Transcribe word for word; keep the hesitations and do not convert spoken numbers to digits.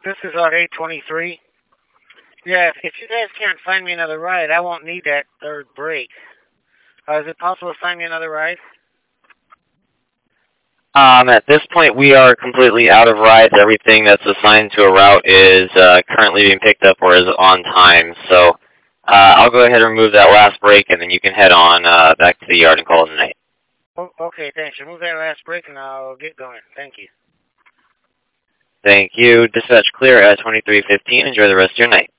This is our eight twenty-three. Yeah, if, if you guys can't find me another ride, I won't need that third break. Uh, is it possible to find me another ride? Um, at this point, we are completely out of rides. Everything that's assigned to a route is uh, currently being picked up or is on time. So uh, I'll go ahead and remove that last break, and then you can head on uh, back to the yard and call it a night. Oh, okay, thanks. Remove that last break, and I'll get going. Thank you. Thank you. Dispatch clear at twenty-three fifteen. Enjoy the rest of your night.